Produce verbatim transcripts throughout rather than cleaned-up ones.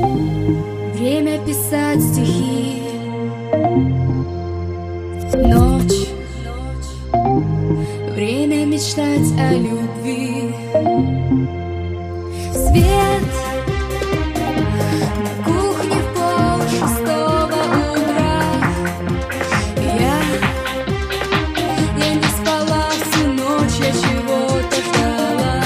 Время писать стихи. Ночь. Время мечтать о любви. Свет на кухне в полшестого утра. Я, я не спала всю ночь, я чего-то ждала.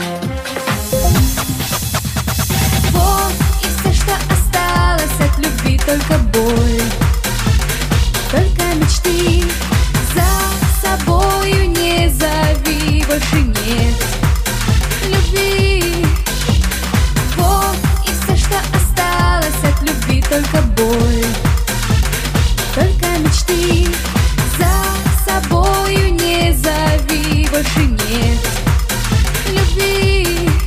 Вот и все, что осталось от любви, только боль, только мечты. За собою не зови, больше нет любви. Вот и все, что осталось от любви, только боль, только мечты. За собою не зови, больше нет любви.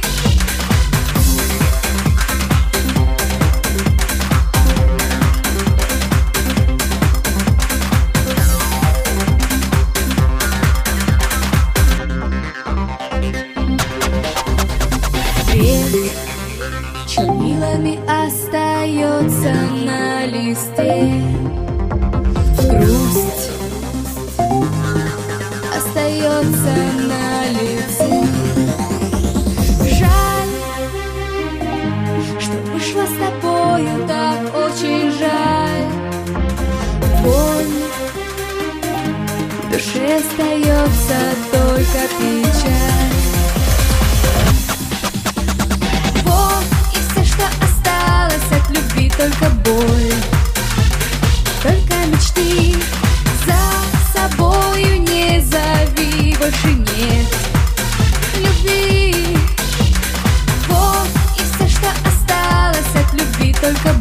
Чернилами остается на листе. Грусть остается на лице. Жаль, что вышло с тобою так очень жаль. Боль в душе остается только печаль. Только боль, только мечты. За собою не зови, больше нет любви. Вот и все, что осталось от любви, только